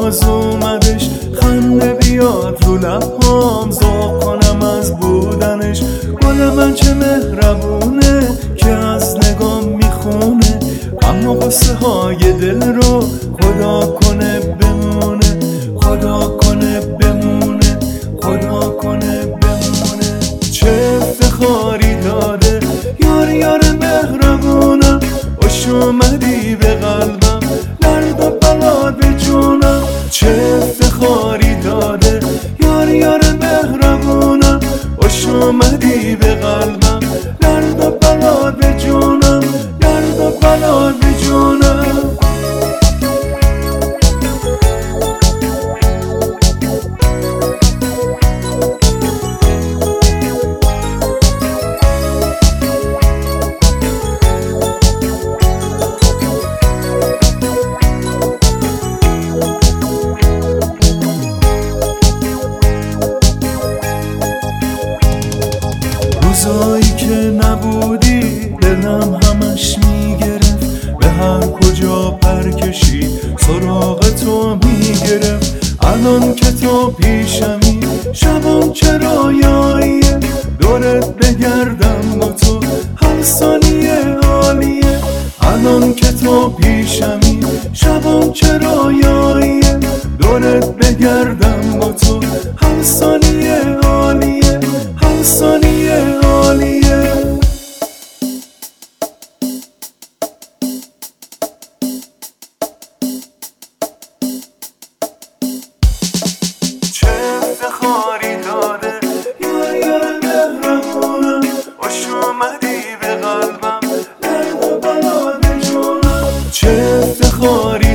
باز اومدش، خنده بیاد رو لبهام، ذوق کنم از بودنش. گل من چه مهربونه که از نگام میخونه، غم و غصه های دل رو خدا کنه بمونه، خدا کنه بمونه، خدا کنه بمونه. چه افتخاری داده یار یار مهربونم، خوش اومدی به قلبم، درد و بلا به جونم. چه افتخاری داده یار یار مهربونم، خوش اومدی به قلبم، درد و بلا به جونم، درد و بلا به جونم. روزایی که نبودی دلم همش میگرفت، به هر کجا پر کشید سراغ تو میگرفت. الان که تو پیشمی شبم چرا یاییه، دورت بگردم با تو هر ثانیه عالیه. الان که تو پیشمی شبم چرا یاییه، دورت بگردم با تو هر ثانیه عالیه، هر ثانیه عالیه. چه افتخاری داده یار یار مهربونم، خوش اومدی به قلبم، درد و بلا به جونم. چه افتخاری